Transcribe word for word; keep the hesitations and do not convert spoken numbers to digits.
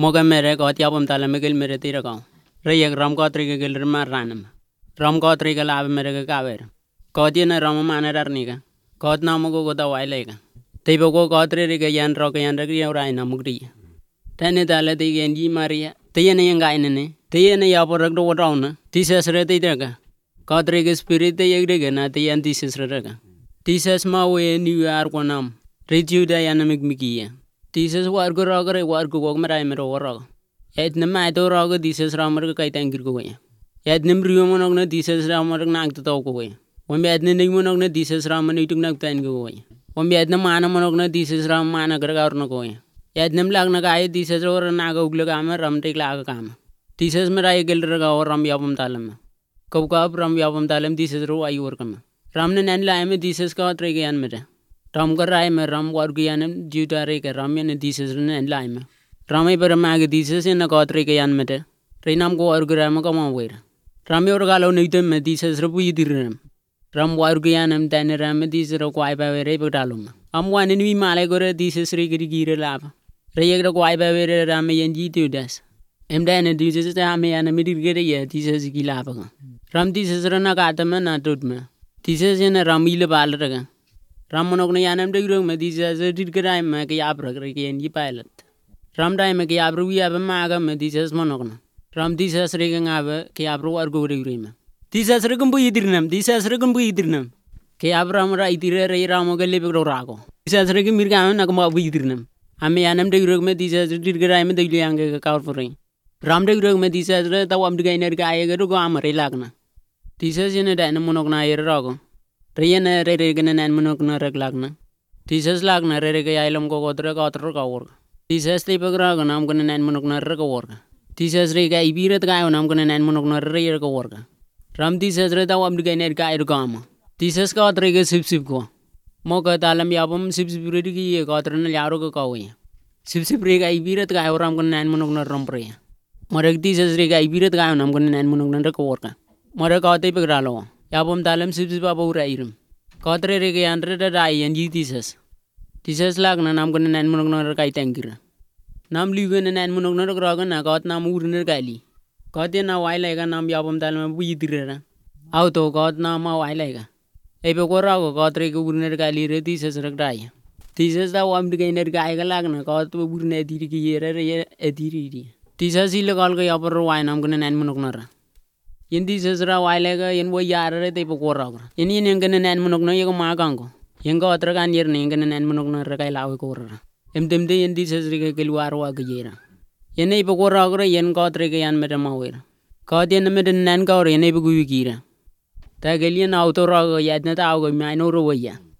Moga mere ko tiapam tala megel mere tira ko. Reyek ram ko tri gel mar ranam. Ram ko tri gel ave mere ka kaver. Ko tiene ram mana rarniga. Ko na mo go da wailega. Teibo ko ko tri ge yan ro ke yan re ge rai na mugri. Tane tala te gen ji maria. Teyene yang gaine ne. Teyene ya por do rauna. Tises re te daga. Ko tri ge spirit te yeg de na te yan tises re daga. Tises ma we ni ar ko nam. Reju da yan mig migia. Tises war go ra re war go go mara me ro ro. Et ne ma to ro go tises ramar ka kai tangir go ya. Et nem riyo mo nog na tises ramar nak to ko ya. Om et ne mo nog na tises ramar ni tuk nak tan go ya. Om et ne mana mo nog na tises ram mana gar ga or no go ya. Et nem lag na ga ai tises ro na ga ugle ga ma ram te lag ka ma. Tises me ra gel ra ga or ram ya pam talam. Kab ka ram ya pam talam tises ro ai or kam. Ram ne nan la me tises ka tre ge an me. Ram ka rai me ram war ge an juta re ke ram ne tises ne nan la me. Ramai per ma ge tises ne ka tre ge an me te. Re nam ko or ge ram ka ma we. Ram yor ga lo ne te me tises ro pu yidir. Ram war ge an am tan ram me tises ro ko ai ba we re pa dalum. Am wan ni wi ma le go re tises re ge gi re la. Re ye ro ko ai ba we re ram me yen ji tu das. Em dan ne tises ta me an me dir ge re ye tises gi la pa. Ram tises ra na ka ta me na tut me. Tises ne ram ile bal re ga. Ram monok ne yanam de gro me tises dir ge rai me ke ya pra ge yen ji pilot. Ram dai me ke ya bru ya ba ma ga me tises monok na. Ram tises re ga ba ke ya bru ar go re re me. Tises re gum bu yidirnam tises re gum bu yidirnam. Ke ya bram ra idire re ram ge le be ro ra go. Tises re ge mir ga na ma bu yidirnam. Ame yanam de gro me tises dir ge rai me de yang ge ka for re. Ram de gro me tises re ta wam de ga ner ga ye ge ro go am re lag na. Tises ne da na monok na ye ra go. Re ne re re ge na nan monok na rek lag na. Tises lag na re re ge ailom go go tre ga tro ga or. Tises te pagra ga nam gonna nan monok na re ga or. Tises re ga ibiret ga nam gonna nan monok na re ye ga or. Ram tises re ta wam de ga ner ga ir ga ma. Tises ka tre ge sip sip go. Mo ka talam ya bam sip sip re gi ye ga tre na ya ro ga ka we. Sip sip re ga ibiret ga ram gonna nan monok na ram pre. Mo re tises re ga ibiret ga nam gonna nan monok na re ga or ka. Mo re ka te pagra lo. Ya bam talam sip sip ba bu ra irum. Ka tre re ge an re da dai en ji tises. Tises lag na nam gonna nan monok na re kai tangir. Nam li gonna nan monok na ra ga na ka nam ur ne ga li. Ka te na wai lai ga nam ya bam talam bu yidir ra. Au to ka na ma wai lai ga. E be ko ra go ka tre ge ur ne ga li re tises ra dai. Tises da wam de ge ne ga ga lag na ka to ur ne dir gi ye re ye e dir ri. Tises ile gal ga ya por wai nam gonna nan monok na ra. Yen tises ra wai lai ga yen wo ya re te be ko ra ga. Yen yen gonna nan monok na ye ko ma gang go. Yen ga tra ga yer ne gonna nan monok na ra kai la ko ra. Em dem de yen tises re ge luar wa ge ye ra. Yen ne be ko ra ga yen ka tre ge yan me ma we ra. Ka de ne me de nan ga re ne be gu gi ra. Ta ge lien au to ra ga ya na ta au ga ma no ro wa ya.